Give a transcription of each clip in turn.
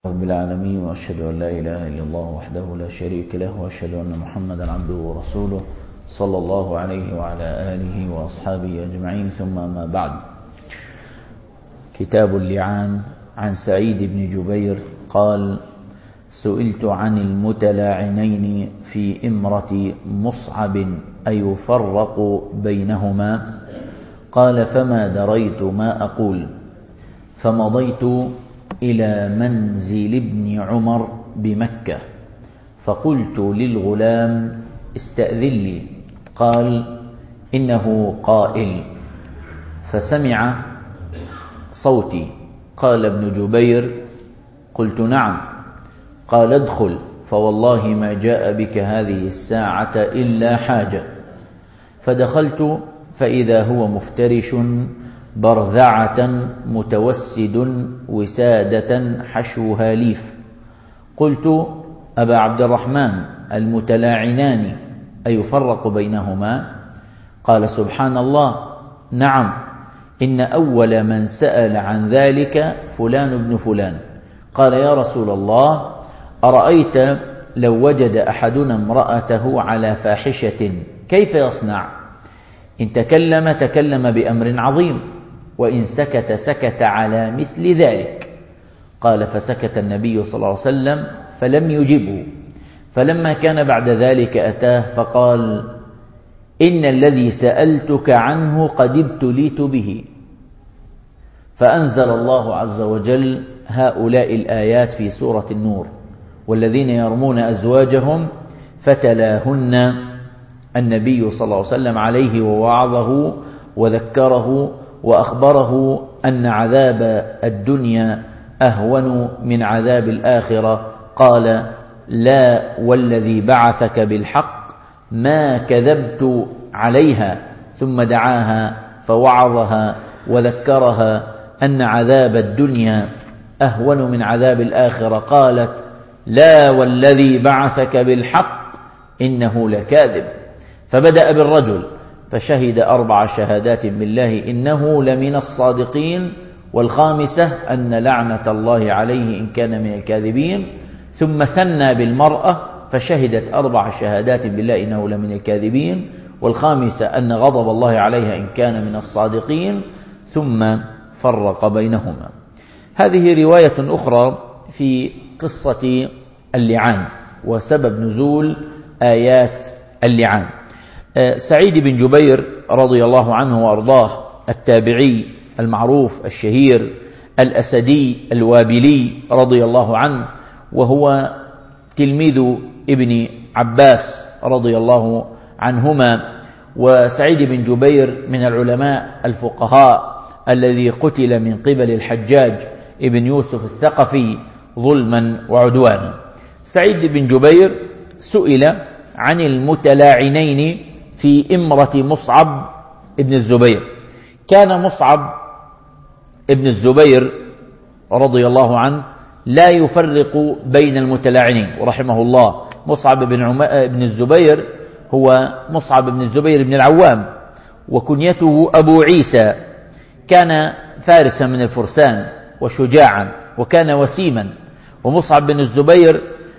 رب العالمين، وأشهد أن لا إله إلا الله وحده لا شريك له، وأشهد أن محمدا عبده ورسوله صلى الله عليه وعلى آله وأصحابه أجمعين. ثم ما بعد. كتاب اللعان. عن سعيد بن جبير قال: سئلت عن المتلاعنين في إمرة مصعب أيفرق بينهما؟ قال: فما دريت ما أقول، فمضيت إلى منزل ابن عمر بمكة، فقلت للغلام: استأذن لي. قال: إنه قائل. فسمع صوتي. قال ابن جبير: قلت: نعم. قال: ادخل، فوالله ما جاء بك هذه الساعة إلا حاجة. فدخلت فإذا هو مفترش برذعة متوسد وسادة حشوها ليف. قلت: أبا عبد الرحمن، المتلاعنان أيفرق بينهما؟ قال: سبحان الله، نعم، إن أول من سأل عن ذلك فلان ابن فلان. قال: يا رسول الله، أرأيت لو وجد أحدنا امرأته على فاحشة كيف يصنع؟ إن تكلم بأمر عظيم، وإن سكت سكت على مثل ذلك. قال: فسكت النبي صلى الله عليه وسلم فلم يجبه. فلما كان بعد ذلك أتاه فقال: إن الذي سألتك عنه قد ابتليت به. فأنزل الله عز وجل هؤلاء الآيات في سورة النور: والذين يرمون أزواجهم فتلاهن النبي صلى الله عليه وسلم عليه ووعظه وذكره وأخبره أن عذاب الدنيا أهون من عذاب الآخرة. قال: لا والذي بعثك بالحق ما كذبت عليها. ثم دعاها فوعظها وذكرها أن عذاب الدنيا أهون من عذاب الآخرة. قالت: لا والذي بعثك بالحق إنه لكاذب. فبدأ بالرجل فشهد 4 شهادات بالله إنه لمن الصادقين، والخامسة أن لعنة الله عليه إن كان من الكاذبين. ثم ثنى بالمرأة فشهدت 4 شهادات بالله إنه لمن الكاذبين، والخامسة أن غضب الله عليها إن كان من الصادقين، ثم فرق بينهما. هذه رواية أخرى في قصة اللعان وسبب نزول آيات اللعان. سعيد بن جبير رضي الله عنه وأرضاه، التابعي المعروف الشهير الأسدي الوابلي رضي الله عنه، وهو تلميذ ابن عباس رضي الله عنهما. وسعيد بن جبير من العلماء الفقهاء الذي قتل من قبل الحجاج ابن يوسف الثقفي ظلما وعدوانا. سعيد بن جبير سئل عن المتلاعنين في إمرة مصعب ابن الزبير. كان مصعب ابن الزبير رضي الله عنه لا يفرق بين المتلاعنين ورحمه الله. مصعب بن الزبير هو مصعب بن الزبير بن العوام، وكنيته أبو عيسى. كان فارسا من الفرسان وشجاعا، وكان وسيما. ومصعب بن الزبير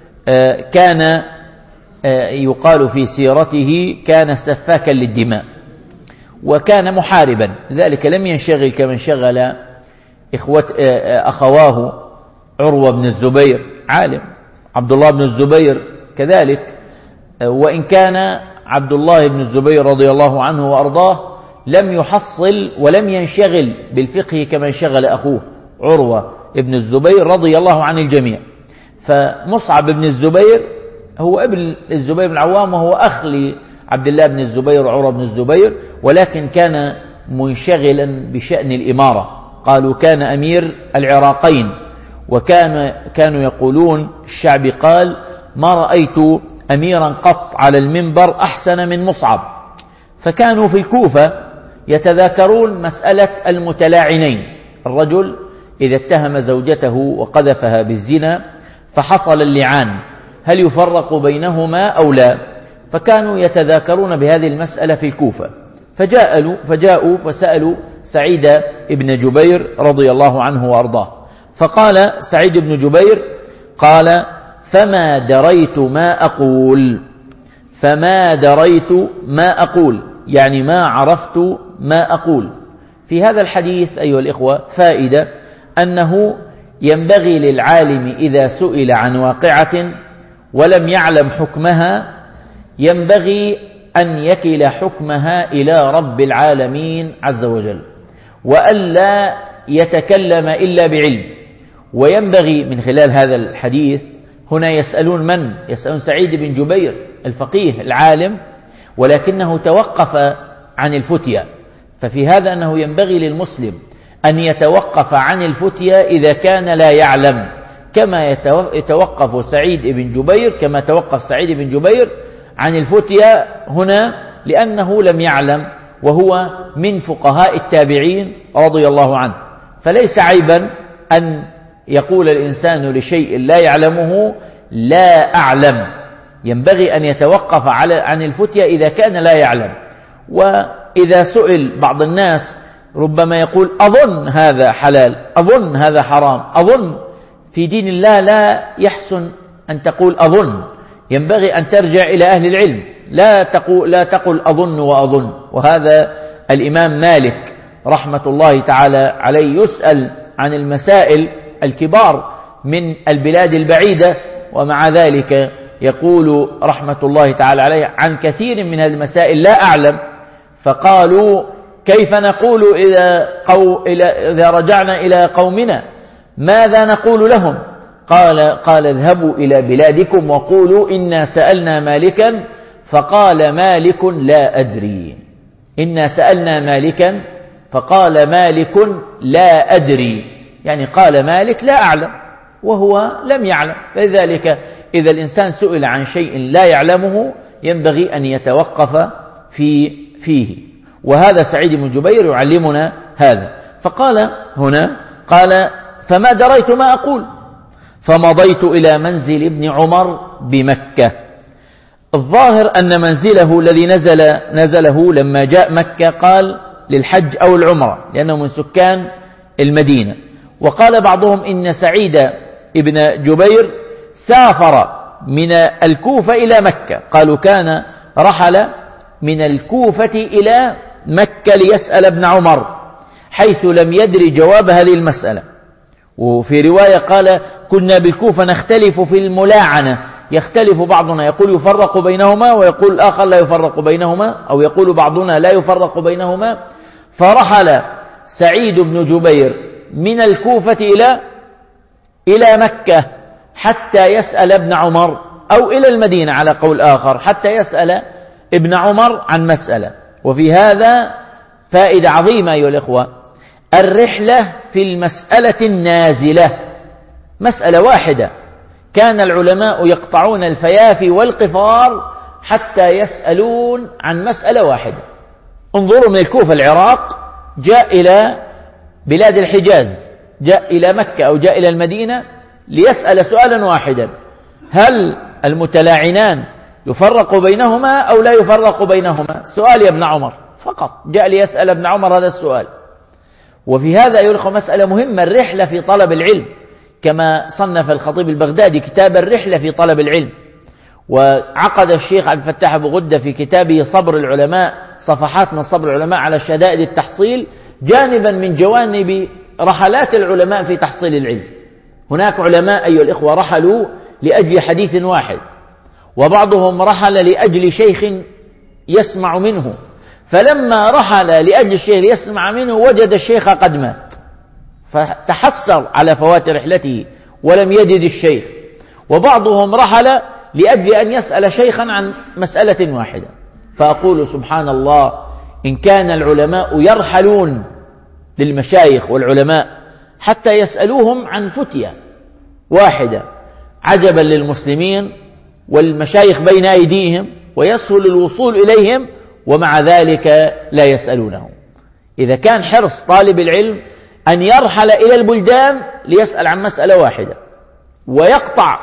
كان يقال في سيرته كان سفاكا للدماء، وكان محاربا، لذلك لم ينشغل كما انشغل أخواه عروة بن الزبير عالم، عبد الله بن الزبير كذلك. وإن كان عبد الله بن الزبير رضي الله عنه وأرضاه لم يحصل ولم ينشغل بالفقه كما انشغل أخوه عروة بن الزبير رضي الله عن الجميع. فمصعب بن الزبير هو ابن الزبير بن العوام، وهو أخ لعبد الله بن الزبير وعروة بن الزبير، ولكن كان منشغلا بشأن الإمارة. قالوا كان أمير العراقين، وكانوا يقولون الشعب قال: ما رأيت أميرا قط على المنبر أحسن من مصعب. فكانوا في الكوفة يتذاكرون مسألة المتلاعنين. الرجل إذا اتهم زوجته وقذفها بالزنا فحصل اللعان، هل يفرق بينهما أو لا؟ فكانوا يتذاكرون بهذه المسألة في الكوفة. فجاءوا فسألوا سعيد بن جبير رضي الله عنه وأرضاه. فقال سعيد بن جبير: قال: فما دريت ما أقول. فما دريت ما أقول يعني ما عرفت ما أقول. في هذا الحديث أيها الإخوة فائدة، أنه ينبغي للعالم إذا سئل عن واقعة ولم يعلم حكمها ينبغي أن يكل حكمها إلى رب العالمين عز وجل، وألا يتكلم إلا بعلم. وينبغي من خلال هذا الحديث هنا يسألون من؟ يسألون سعيد بن جبير الفقيه العالم، ولكنه توقف عن الفتية. ففي هذا أنه ينبغي للمسلم أن يتوقف عن الفتية إذا كان لا يعلم، كما يتوقف سعيد بن جبير، كما توقف سعيد بن جبير عن الفتية هنا لأنه لم يعلم، وهو من فقهاء التابعين رضي الله عنه. فليس عيبا أن يقول الإنسان لشيء لا يعلمه لا أعلم، ينبغي أن يتوقف عن الفتية إذا كان لا يعلم. وإذا سئل بعض الناس ربما يقول: أظن هذا حلال، أظن هذا حرام، أظن. في دين الله لا يحسن أن تقول أظن، ينبغي أن ترجع إلى أهل العلم، لا تقل أظن وأظن. وهذا الإمام مالك رحمة الله تعالى عليه يسأل عن المسائل الكبار من البلاد البعيدة، ومع ذلك يقول رحمة الله تعالى عليه: عن كثير من المسائل لا أعلم. فقالوا: كيف نقول إذا رجعنا إلى قومنا ماذا نقول لهم؟ قال: اذهبوا إلى بلادكم وقولوا إنا سألنا مالكا فقال مالك لا أدري. إنا سألنا مالكا فقال مالك لا أدري، يعني قال مالك لا أعلم وهو لم يعلم. فلذلك إذا الإنسان سئل عن شيء لا يعلمه ينبغي أن يتوقف فيه. وهذا سعيد بن جبير يعلمنا هذا. فقال هنا قال: فما دريت ما أقول، فمضيت إلى منزل ابن عمر بمكة. الظاهر أن منزله الذي نزله لما جاء مكة قال للحج أو العمرة، لأنه من سكان المدينة. وقال بعضهم إن سعيد ابن جبير سافر من الكوفة إلى مكة، قالوا كان رحل من الكوفة إلى مكة ليسأل ابن عمر، حيث لم يدري جواب هذه المسألة. وفي رواية قال: كنا بالكوفة نختلف في الملاعنة، يختلف بعضنا يقول يفرق بينهما ويقول الآخر لا يفرق بينهما، أو يقول بعضنا لا يفرق بينهما. فرحل سعيد بن جبير من الكوفة إلى مكة حتى يسأل ابن عمر، أو إلى المدينة على قول آخر حتى يسأل ابن عمر عن مسألة. وفي هذا فائدة عظيمة أيها الإخوة: الرحلة في المسألة النازلة، مسألة واحدة كان العلماء يقطعون الفيافي والقفار حتى يسألون عن مسألة واحدة. انظروا من الكوفة العراق جاء إلى بلاد الحجاز، جاء إلى مكة أو جاء إلى المدينة ليسأل سؤالا واحدا: هل المتلاعنان يفرق بينهما أو لا يفرق بينهما؟ سؤال يا ابن عمر فقط، جاء ليسأل ابن عمر هذا السؤال. وفي هذا يلقى مسألة مهمة: الرحلة في طلب العلم، كما صنف الخطيب البغدادي كتاب الرحلة في طلب العلم. وعقد الشيخ عبد الفتاح أبو غدة في كتابه صبر العلماء، صفحات من صبر العلماء على شدائد التحصيل، جانبا من جوانب رحلات العلماء في تحصيل العلم. هناك علماء أيها الإخوة رحلوا لأجل حديث واحد، وبعضهم رحل لأجل شيخ يسمع منه، فلما رحل لأجل الشيخ يسمع منه وجد الشيخ قد مات، فتحسر على فوات رحلته ولم يجد الشيخ. وبعضهم رحل لأجل أن يسأل شيخا عن مسألة واحدة. فأقول سبحان الله، إن كان العلماء يرحلون للمشايخ والعلماء حتى يسألوهم عن فتية واحدة، عجبا للمسلمين والمشايخ بين أيديهم ويسهل الوصول إليهم، ومع ذلك لا يسألونهم. إذا كان حرص طالب العلم أن يرحل إلى البلدان ليسأل عن مسألة واحدة ويقطع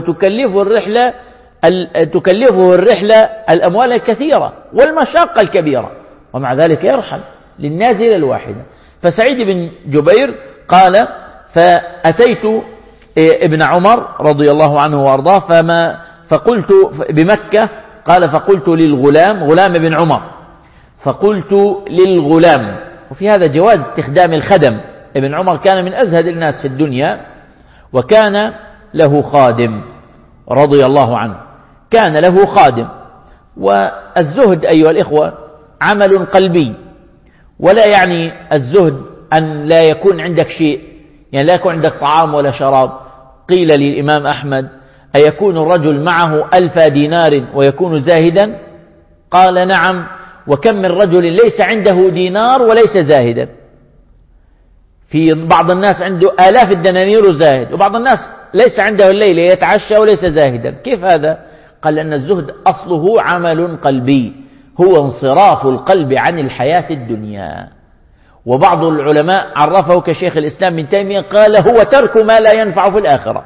تكلفه الرحلة الأموال الكثيرة والمشاقة الكبيرة، ومع ذلك يرحل للنازلة الواحدة. فسعيد بن جبير قال: فأتيت ابن عمر رضي الله عنه وأرضاه فقلت بمكة، قال فقلت للغلام، غلام ابن عمر، فقلت للغلام. وفي هذا جواز استخدام الخدم. ابن عمر كان من أزهد الناس في الدنيا، وكان له خادم رضي الله عنه، كان له خادم. والزهد أيها الإخوة عمل قلبي، ولا يعني الزهد أن لا يكون عندك شيء، يعني لا يكون عندك طعام ولا شراب. قيل للإمام أحمد: أيكون الرجل معه 1000 دينار ويكون زاهدا؟ قال: نعم. وكم من رجل ليس عنده دينار وليس زاهدا. في بعض الناس عنده آلاف الدنانير زاهد، وبعض الناس ليس عنده الليل يتعشى وليس زاهدا. كيف هذا؟ قال: أن الزهد أصله عمل قلبي، هو انصراف القلب عن الحياة الدنيا. وبعض العلماء عرفه كشيخ الإسلام ابن تيمية، قال: هو ترك ما لا ينفع في الآخرة.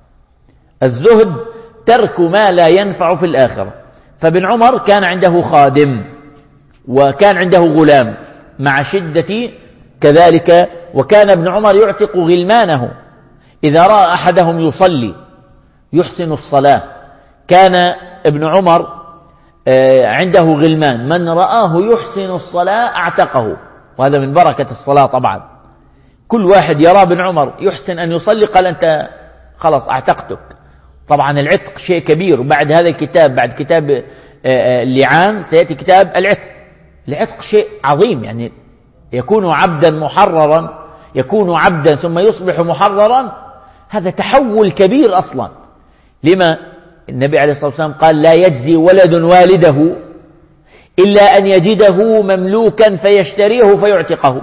الزهد ترك ما لا ينفع في الآخرة. فابن عمر كان عنده خادم، وكان عنده غلام مع شدة كذلك. وكان ابن عمر يعتق غلمانه إذا رأى أحدهم يصلي يحسن الصلاة. كان ابن عمر عنده غلمان، من رآه يحسن الصلاة أعتقه، وهذا من بركة الصلاة طبعا. كل واحد يرى ابن عمر يحسن أن يصلي قال: أنت خلاص أعتقتك. طبعا العتق شيء كبير، وبعد هذا الكتاب، بعد كتاب اللعان سيأتي كتاب العتق. العتق شيء عظيم، يعني يكون عبدا محررا، يكون عبدا ثم يصبح محررا، هذا تحول كبير أصلا. لما النبي عليه الصلاة والسلام قال: لا يجزي ولد والده إلا أن يجده مملوكا فيشتريه فيعتقه.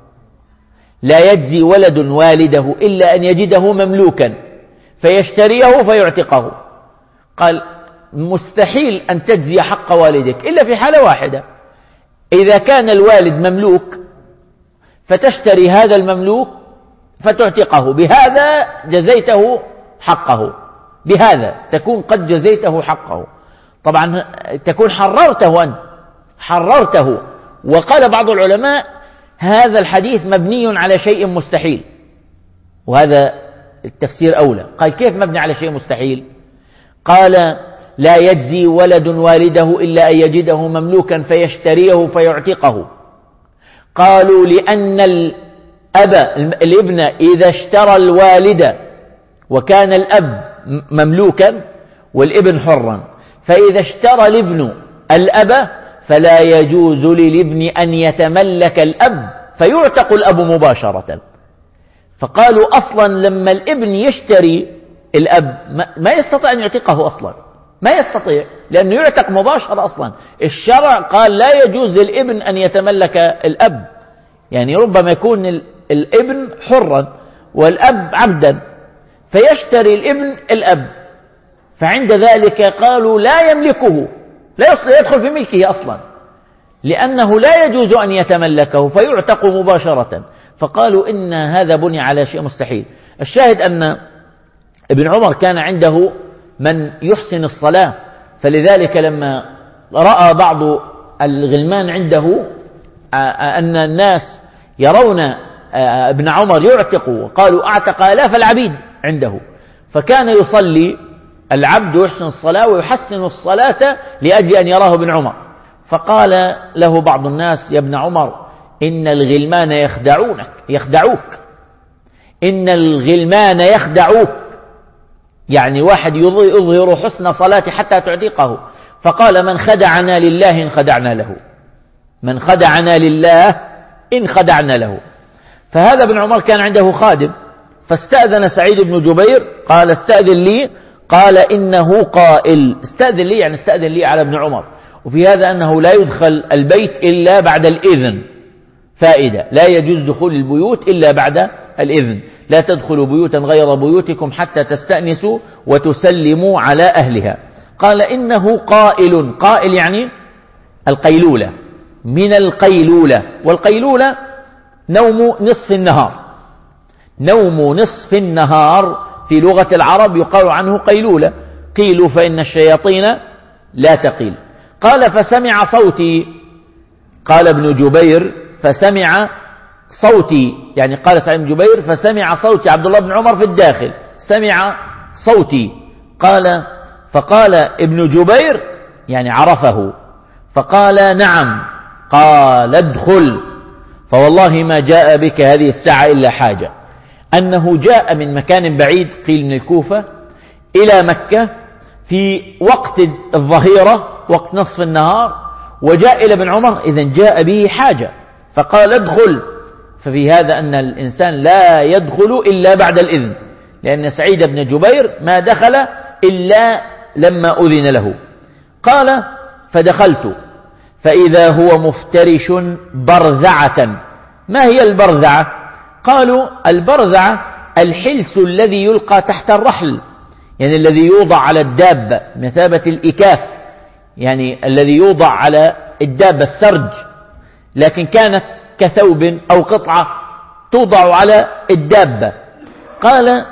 لا يجزي ولد والده إلا أن يجده مملوكا فيشتريه فيعتقه. قال: مستحيل أن تجزي حق والدك إلا في حالة واحدة، إذا كان الوالد مملوك فتشتري هذا المملوك فتعتقه، بهذا جزيته حقه، بهذا تكون قد جزيته حقه. طبعا تكون حررته أنت، حررته. وقال بعض العلماء: هذا الحديث مبني على شيء مستحيل، وهذا التفسير أولى. قال: كيف مبني على شيء مستحيل؟ قال: لا يجزي ولد والده إلا أن يجده مملوكا فيشتريه فيعتقه. قالوا: لأن الابن إذا اشترى الوالد وكان الأب مملوكا والابن حرا، فإذا اشترى الابن الأب فلا يجوز للابن أن يتملك الأب فيعتق الأب مباشرة. فقالوا أصلا لما الابن يشتري الأب ما يستطيع أن يعتقه أصلا، ما يستطيع، لأنه يعتق مباشرة أصلا. الشرع قال لا يجوز للابن أن يتملك الأب، يعني ربما يكون الابن حرا والأب عبدا فيشتري الابن الأب، فعند ذلك قالوا لا يملكه، لا يدخل في ملكه أصلا، لأنه لا يجوز أن يتملكه فيعتق مباشرة. فقالوا إن هذا بني على شيء مستحيل. الشاهد أن ابن عمر كان عنده من يحسن الصلاة، فلذلك لما رأى بعض الغلمان عنده أن الناس يرون ابن عمر يعتق، وقالوا أعتق آلاف العبيد عنده، فكان يصلي العبد يحسن الصلاة ويحسن الصلاة لأجل أن يراه ابن عمر. فقال له بعض الناس: يا ابن عمر إن الغلمان يخدعوك، إن الغلمان يخدعوك، يعني واحد يظهر حسن صلاة حتى تعتقه. فقال: من خدعنا لله إن خدعنا له، من خدعنا لله إن خدعنا له. فهذا ابن عمر كان عنده خادم، فاستأذن سعيد بن جبير، قال: استأذن لي. قال: إنه قائل. استأذن لي يعني استأذن لي على ابن عمر. وفي هذا أنه لا يدخل البيت إلا بعد الإذن، فائدة، لا يجوز دخول البيوت إلا بعد الإذن. لا تدخلوا بيوتا غير بيوتكم حتى تستأنسوا وتسلموا على أهلها. قال: إنه قائل. قائل يعني القيلولة، من القيلولة، والقيلولة نوم نصف النهار، نوم نصف النهار في لغة العرب يقال عنه قيلولة. قيلوا فإن الشياطين لا تقيل. قال: فسمع صوتي، قال ابن جبير فسمع صوتي، يعني قال سعيد بن جبير فسمع صوتي عبد الله بن عمر في الداخل، سمع صوتي. فقال ابن جبير يعني عرفه، فقال نعم. قال ادخل، فوالله ما جاء بك هذه الساعة إلا حاجة. أنه جاء من مكان بعيد، قيل من الكوفة، إلى مكة في وقت الظهيرة، وقت نصف النهار، وجاء إلى ابن عمر، إذن جاء به حاجة، فقال ادخل. ففي هذا أن الإنسان لا يدخل إلا بعد الإذن، لأن سعيد بن جبير ما دخل إلا لما أذن له. قال فدخلت فإذا هو مفترش برذعة. ما هي البرذعة؟ قالوا البرذعة الحلس الذي يلقى تحت الرحل، يعني الذي يوضع على الدابة مثابة الإكاف، يعني الذي يوضع على الدابة السرج، لكن كانت كثوب أو قطعة توضع على الدابة. قال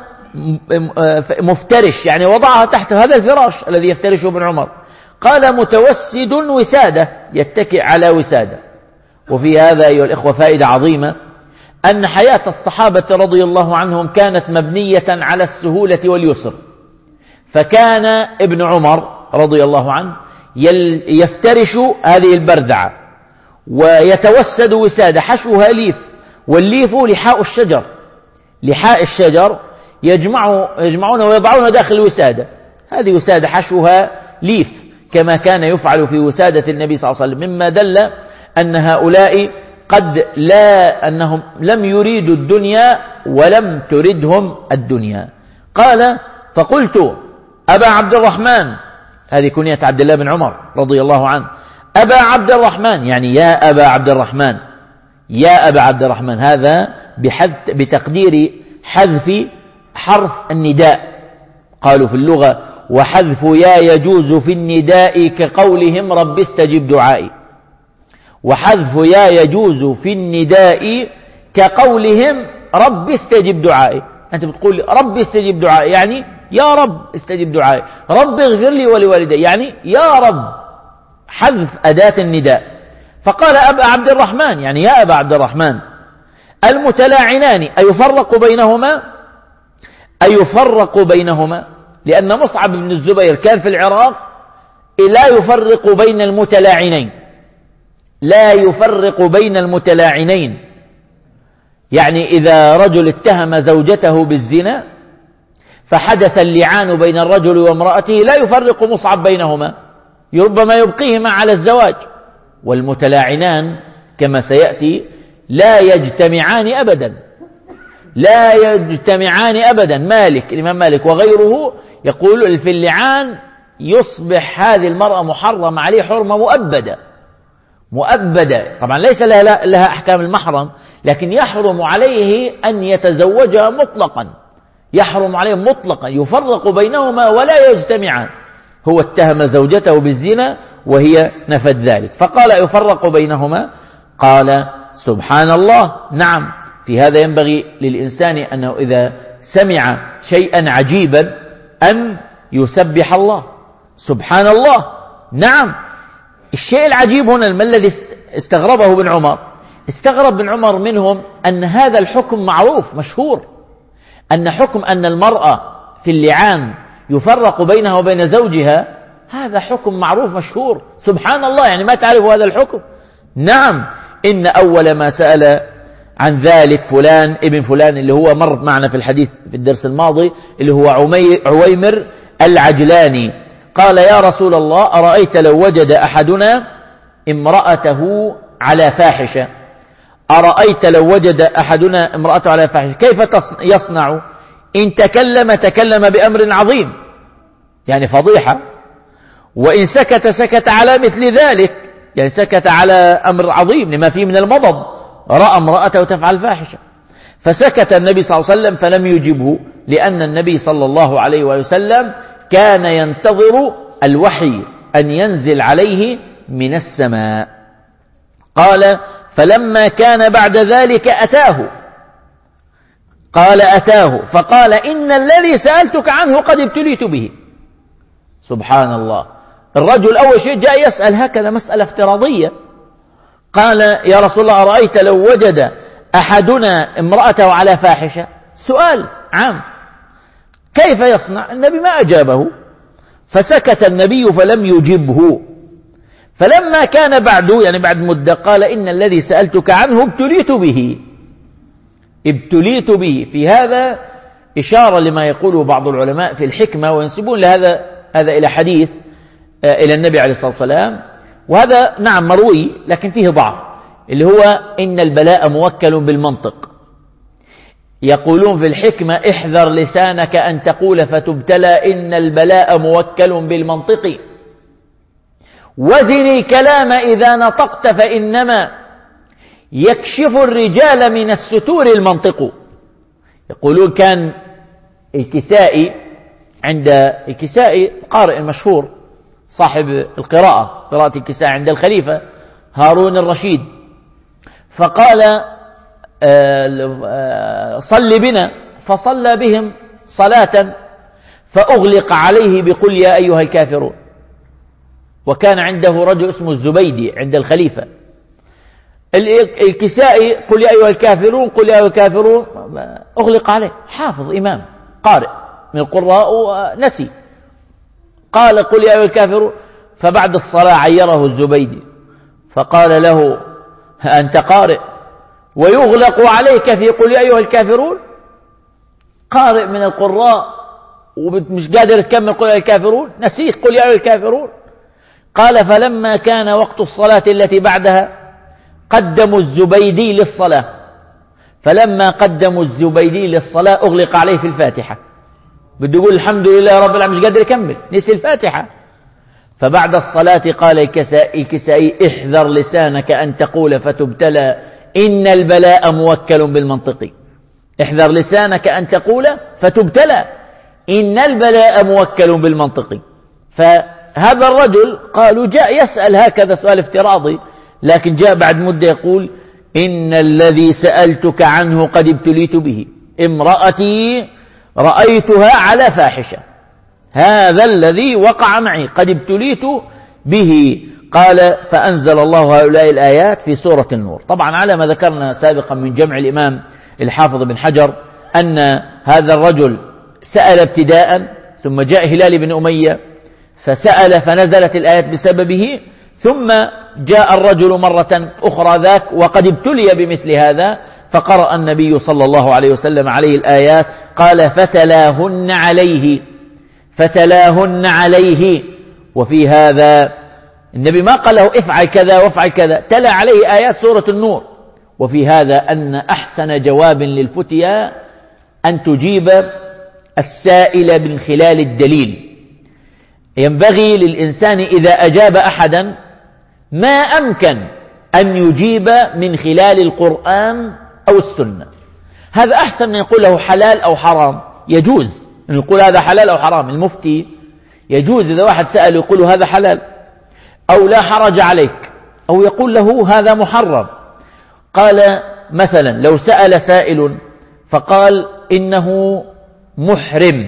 مفترش يعني وضعها تحت هذا الفراش الذي يفترشه ابن عمر. قال متوسد وسادة، يتكئ على وسادة. وفي هذا أيها الإخوة فائدة عظيمة، أن حياة الصحابة رضي الله عنهم كانت مبنية على السهولة واليسر. فكان ابن عمر رضي الله عنه يفترش هذه البردعة ويتوسد وسادة، حشوها ليف، والليف لحاء الشجر، لحاء الشجر يجمعون ويضعون داخل الوسادة. هذه وسادة حشوها ليف، كما كان يفعل في وسادة النبي صلى الله عليه وسلم، مما دل أن هؤلاء أنهم لم يريدوا الدنيا ولم تردهم الدنيا. قال فقلت أبا عبد الرحمن، هذه كنية عبد الله بن عمر رضي الله عنه، أبا عبد الرحمن يعني يا أبا عبد الرحمن، يا أبا عبد الرحمن، هذا بتقدير حذف حرف النداء. قالوا في اللغة وحذف يا يجوز في النداء كقولهم رب استجب دعائي. وحذف يا يجوز في النداء كقولهم رب استجب دعائي. أنت بتقول رب استجب دعائي يعني يا رب استجب دعائي، رب اغفر لي ولوالدي يعني يا رب، حذف أداة النداء. فقال أبا عبد الرحمن يعني يا أبا عبد الرحمن، المتلاعنان أيفرق بينهما؟ أيفرق بينهما؟ لأن مصعب بن الزبير كان في العراق لا يفرق بين المتلاعنين، لا يفرق بين المتلاعنين. يعني إذا رجل اتهم زوجته بالزنا فحدث اللعان بين الرجل وامرأته لا يفرق مصعب بينهما، ربما يبقيهما على الزواج. والمتلاعنان كما سيأتي لا يجتمعان أبدا، لا يجتمعان أبدا. الإمام مالك وغيره يقول في اللعان يصبح هذه المرأة محرم عليه حرمة مؤبدة. طبعا ليس لها أحكام المحرم، لكن يحرم عليه أن يتزوجها مطلقا، يحرم عليه مطلقا، يفرق بينهما ولا يجتمعان. هو اتهم زوجته بالزنا وهي نفت ذلك، فقال يفرق بينهما. قال سبحان الله. نعم، في هذا ينبغي للإنسان أنه إذا سمع شيئا عجيبا أن يسبح الله. سبحان الله. نعم. الشيء العجيب هنا ما الذي استغربه ابن عمر؟ استغرب ابن عمر منهم أن هذا الحكم معروف مشهور، أن حكم أن المرأة في اللعان يفرق بينها وبين زوجها، هذا حكم معروف مشهور. سبحان الله، يعني ما تعرف هذا الحكم؟ نعم، إن أول ما سأل عن ذلك فلان ابن فلان، اللي هو مر معنا في الحديث في الدرس الماضي، اللي هو عويمر العجلاني. قال يا رسول الله أرأيت لو وجد أحدنا امرأته على فاحشة، أرأيت لو وجد أحدنا امرأته على فاحشة كيف يصنع؟ إن تكلم بأمر عظيم، يعني فضيحة، وإن سكت على مثل ذلك، يعني سكت على أمر عظيم لما فيه من المضض، رأى امرأته تفعل فاحشة. فسكت النبي صلى الله عليه وسلم فلم يجبه، لأن النبي صلى الله عليه وسلم كان ينتظر الوحي أن ينزل عليه من السماء. قال فلما كان بعد ذلك أتاه، قال أتاه فقال إن الذي سألتك عنه قد ابتليت به. سبحان الله، الرجل أول شيء جاء يسأل هكذا مسألة افتراضية. قال يا رسول الله أرأيت لو وجد أحدنا امرأته على فاحشة، سؤال عام. كيف يصنع؟ النبي ما أجابه، فسكت النبي فلم يجبه. فلما كان بعد مدة قال: إن الذي سألتك عنه ابتليت به. في هذا إشارة لما يقوله بعض العلماء في الحكمة، وينسبون لهذا إلى حديث إلى النبي عليه الصلاة والسلام، وهذا نعم مروي لكن فيه ضعف، اللي هو إن البلاء موكل بالمنطق. يقولون في الحكمة: احذر لسانك أن تقول فتبتلى، إن البلاء موكل بالمنطق. وزني الكلام إذا نطقت، فإنما يكشف الرجال من الستور المنطق. يقولون كان الكسائي قارئ المشهور صاحب قراءة الكسائي عند الخليفة هارون الرشيد، فقال: صل بنا، فصلى بهم صلاة فأغلق عليه بقل يا أيها الكافرون. وكان عنده رجل اسمه الزبيدي عند الخليفة. الكسائي قل يا أيها الكافرون قل يا أيها الكافرون، أغلق عليه، حافظ إمام قارئ من القراء ونسي، قال قل يا أيها الكافرون. فبعد الصلاة عيره الزبيدي فقال له: أنت قارئ ويغلق عليك في قل يا أيها الكافرون؟ قارئ من القراء ومش قادر تكمل قل يا أيها الكافرون، نسيت قل يا أيها الكافرون. قال: فلما كان وقت الصلاة التي بعدها قدموا الزبيدي للصلاة، فلما قدموا الزبيدي للصلاة أغلق عليه في الفاتحة، بده يقول الحمد لله رب العالمين، مش قادر يكمل، نسي الفاتحة. فبعد الصلاة قال الكسائي: احذر لسانك أن تقول فتبتلى، إن البلاء موكل بالمنطق. احذر لسانك أن تقول فتبتلى، إن البلاء موكل بالمنطق. فهذا الرجل قالوا جاء يسأل هكذا سؤال افتراضي، لكن جاء بعد مدة يقول: إن الذي سألتك عنه قد ابتليت به، امرأتي رأيتها على فاحشة، هذا الذي وقع معي قد ابتليت به. قال: فأنزل الله هؤلاء الآيات في سورة النور. طبعا على ما ذكرنا سابقا من جمع الإمام الحافظ بن حجر أن هذا الرجل سأل ابتداء، ثم جاء هلال بن أمية فسأل فنزلت الآيات بسببه، ثم جاء الرجل مرة أخرى ذاك وقد ابتلي بمثل هذا، فقرأ النبي صلى الله عليه وسلم عليه الآيات، قال: فتلاهن عليه. وفي هذا النبي ما قال له افعل كذا وافعل كذا، تلا عليه آيات سورة النور. وفي هذا أن أحسن جواب للفتيا أن تجيب السائل من خلال الدليل. ينبغي للإنسان إذا أجاب أحدا ما أمكن أن يجيب من خلال القرآن أو السنة. هذا أحسن من يقول له حلال أو حرام. يجوز أن يقول هذا حلال أو حرام. المفتي يجوز إذا واحد سأل يقول له هذا حلال أو لا حرج عليك، أو يقول له هذا محرم. قال مثلا لو سأل سائل فقال إنه محرم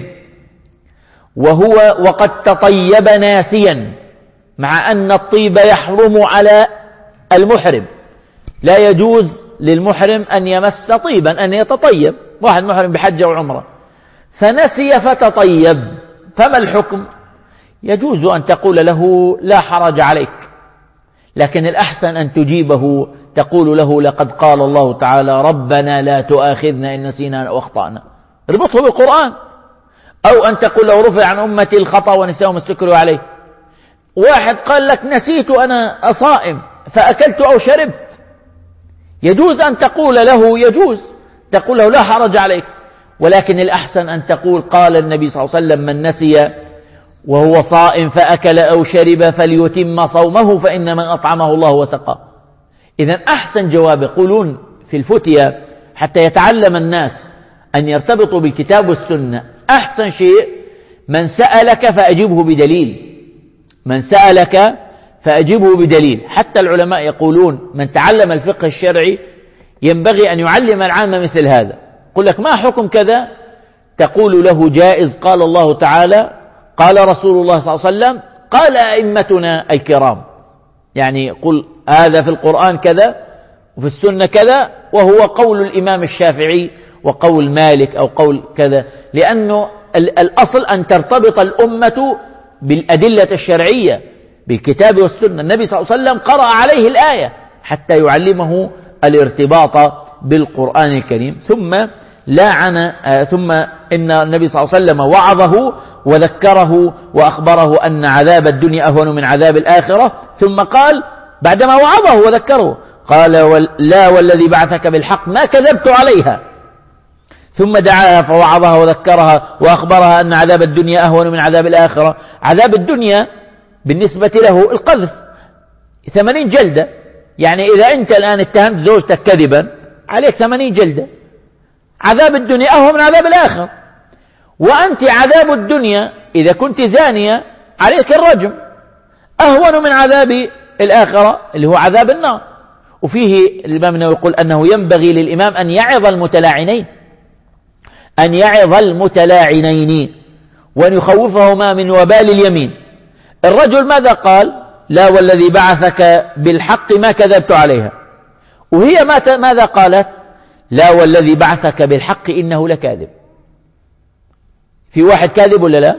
وقد تطيب ناسيا، مع أن الطيب يحرم على المحرم، لا يجوز للمحرم أن يمس طيبا، أن يتطيب. واحد محرم بحجة وعمرة فنسي فتطيب، فما الحكم؟ يجوز أن تقول له لا حرج عليك، لكن الأحسن أن تجيبه تقول له لقد قال الله تعالى ربنا لا تؤاخذنا إن نسينا أو أخطأنا، ربطه بالقرآن. أو أن تقول له رفع عن أمتي الخطأ ونسيهم ما استكروا عليه. واحد قال لك نسيت أنا أصائم فأكلت أو شربت، يجوز أن تقول له تقول له لا حرج عليك، ولكن الأحسن أن تقول قال النبي صلى الله عليه وسلم من نسي وهو صائم فأكل أو شرب فليتم صومه فإنما أطعمه الله وسقاه. إذن أحسن جواب يقولون في الفتية حتى يتعلم الناس أن يرتبطوا بالكتاب والسنة، أحسن شيء من سألك فأجبه بدليل، من سألك فأجبه بدليل. حتى العلماء يقولون من تعلم الفقه الشرعي ينبغي أن يعلم العامة مثل هذا. يقول لك ما حكم كذا، تقول له جائز، قال الله تعالى قال رسول الله صلى الله عليه وسلم قال أئمتنا الكرام، يعني قل هذا في القرآن كذا وفي السنة كذا، وهو قول الإمام الشافعي وقول مالك أو قول كذا، لأنه الأصل أن ترتبط الأمة بالأدلة الشرعية بالكتاب والسنة. النبي صلى الله عليه وسلم قرأ عليه الآية حتى يعلمه الارتباط بالقرآن الكريم. ثم ثم إن النبي صلى الله عليه وسلم وعظه وذكره وأخبره أن عذاب الدنيا أهون من عذاب الآخرة. ثم قال بعدما وعظه وذكره قال لا والذي بعثك بالحق ما كذبت عليها. ثم دعاها فوعظها وذكرها وأخبرها أن عذاب الدنيا أهون من عذاب الآخرة. عذاب الدنيا بالنسبة له القذف 80 جلدة، يعني إذا أنت الآن اتهمت زوجتك كذبا عليك 80 جلدة. عذاب الدنيا أهون من عذاب الآخرة. وأنت عذاب الدنيا إذا كنت زانية عليك الرجم، أهون من عذاب الآخرة اللي هو عذاب النار. وفيه الإمام يقول أنه ينبغي للإمام أن يعظ المتلاعنين وأن يخوفهما من وبال اليمين. الرجل ماذا قال؟ لا والذي بعثك بالحق ما كذبت عليها. وهي ماذا قالت؟ لا والذي بعثك بالحق إنه لكاذب. في واحد كاذب ولا لا؟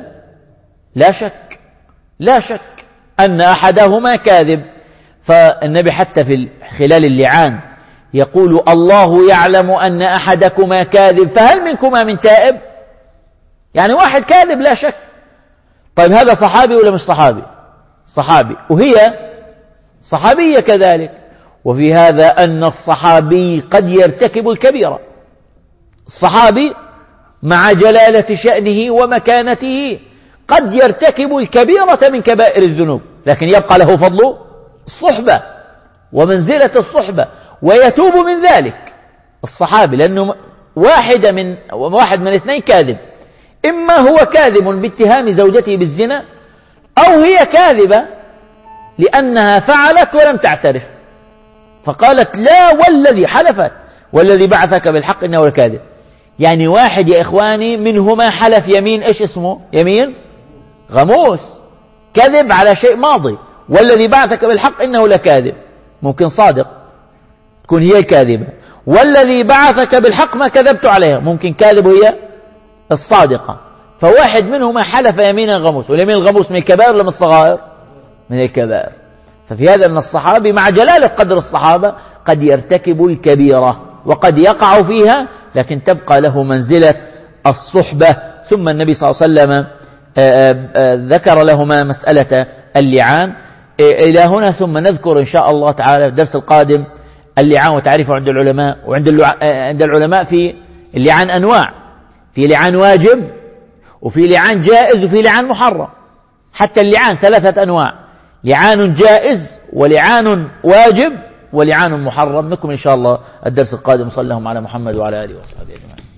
لا شك أن أحدهما كاذب. فالنبي حتى في خلال اللعان يقول الله يعلم أن أحدكما كاذب فهل منكما من تائب؟ يعني واحد كاذب لا شك. طيب هذا صحابي ولا مش صحابي؟ وهي صحابية كذلك. وفي هذا أن الصحابي قد يرتكب الكبيرة. الصحابي مع جلالة شأنه ومكانته قد يرتكب الكبيرة من كبائر الذنوب، لكن يبقى له فضل الصحبة ومنزلة الصحبة ويتوب من ذلك الصحابي. لأنه واحد من اثنين كاذب، إما هو كاذب باتهام زوجته بالزنا، أو هي كاذبة لأنها فعلت ولم تعترف فقالت لا والذي حلفت والذي بعثك بالحق إنه لكاذب. يعني واحد يا إخواني منهما حلف يمين إيش اسمه؟ يمين غموس، كذب على شيء ماضي. والذي بعثك بالحق إنه لكاذب، ممكن صادق تكون هي الكاذبة. والذي بعثك بالحق ما كذبت عليها، ممكن كاذب هي الصادقة. فواحد منهما حلف يمينا غموس، واليمين الغموس من الكبائر ولا من الصغائر؟ من الكبائر. ففي هذا أن الصحابي مع جلالة قدر الصحابة قد يرتكب الكبيرة وقد يقع فيها، لكن تبقى له منزلة الصحبة. ثم النبي صلى الله عليه وسلم ذكر لهما مسألة اللعان إلى هنا. ثم نذكر إن شاء الله تعالى في الدرس القادم اللعان وتعريفه عند العلماء. وعند العلماء في اللعان أنواع، في لعان واجب وفي لعان جائز وفي لعان محرم. حتى اللعان 3 أنواع: لعان جائز ولعان واجب ولعان محرم. نكمل إن شاء الله الدرس القادم. صلى الله على محمد وعلى آله وصحبه أجمعين.